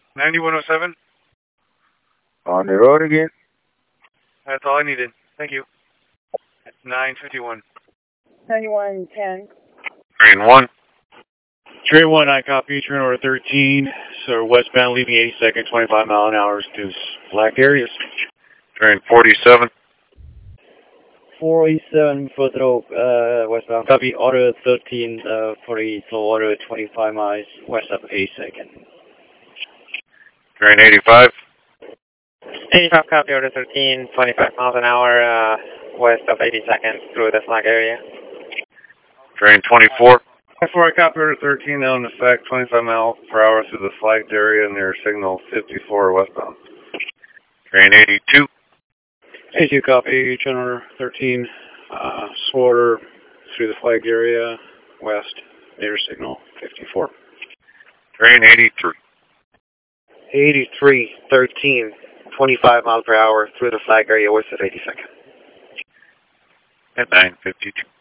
9107. On the road again. That's all I needed. Thank you. 951. 9110. Train 1. Train 1, I copy. Train order 13. So westbound leaving 82nd, 25 mile an hour to select areas. Train 47. 47 Foothill, westbound. Copy. Order 13, 40, so order 25 miles west of 82nd. Train 85. 85 copy, order 13, 25 miles an hour west of 82nd through the flag area. Train 24. 24, I copy. Order 13, now in effect, 25 mile per hour through the flagged area near signal 54 westbound. Train 82. 82 copy. Train order 13, swatter through the flagged area west near signal 54. Train 83. 83, 13, 25 miles per hour through the flag area west of 82nd. At 952.